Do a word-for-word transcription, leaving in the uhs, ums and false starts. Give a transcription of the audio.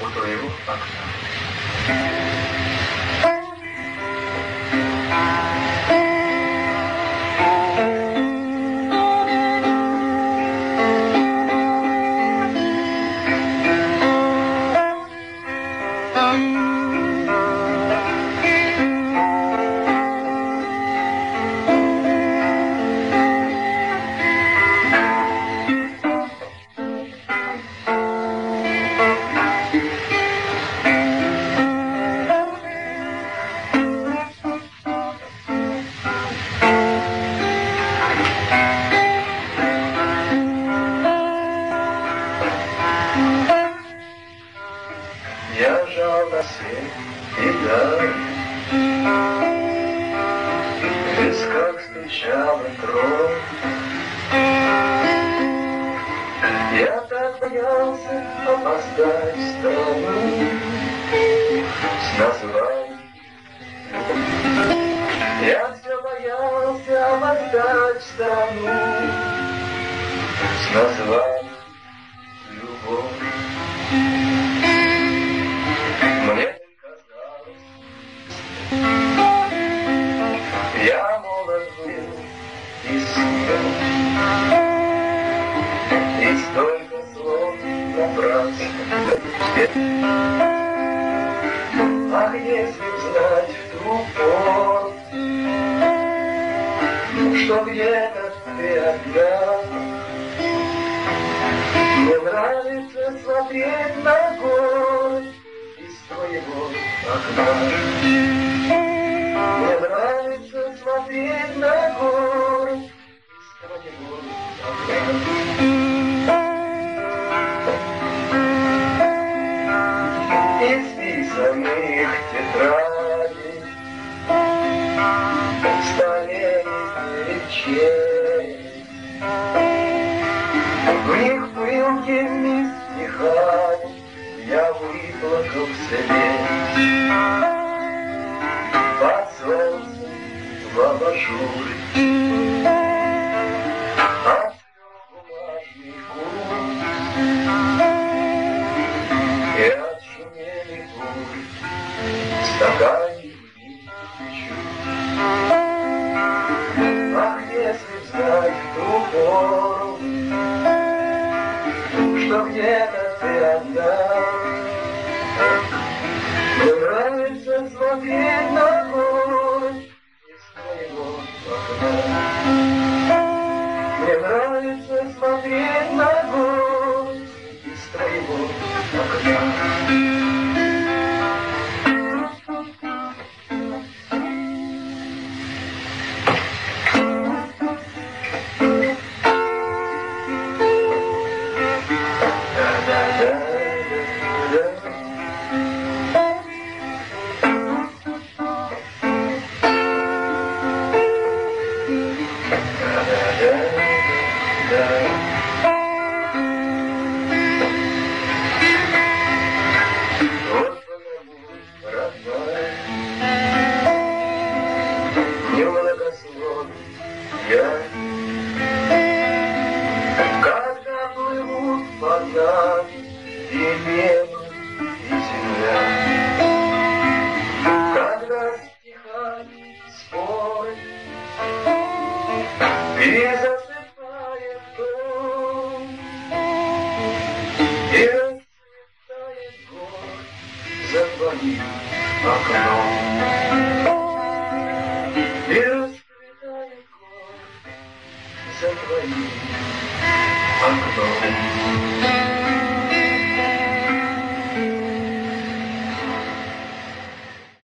у твоего окна. Я жал на свет и даль, в висках стучала кровь. Я так боялся опоздать в страну с названием. Я все боялся опоздать в страну с названием любовь. Мне казалось, я молод был и смел, и столько слов напрасно. Ах, если б знать в ту пору, что где-то ты одна. Мне нравится смотреть на горы из твоего окна. Мне нравится смотреть на горы из твоего окна. Исписанных тетрадей, столетий речей, в них пылки не стихали, я выплакал себе. Под солнцем в абажуре, от бумажный кур и от шумели бурь в стакане чуть. Ах, если б знать в ту пору, что где-то ты одна. Мне нравится смотреть на горы из твоего окна. Мне нравится смотреть на горы из твоего окна. Когда плывут под нами и небо, и земля, когда стихают споры и засыпает дом, и расцветает город за твоим окном. И расцветает город за твоим окном.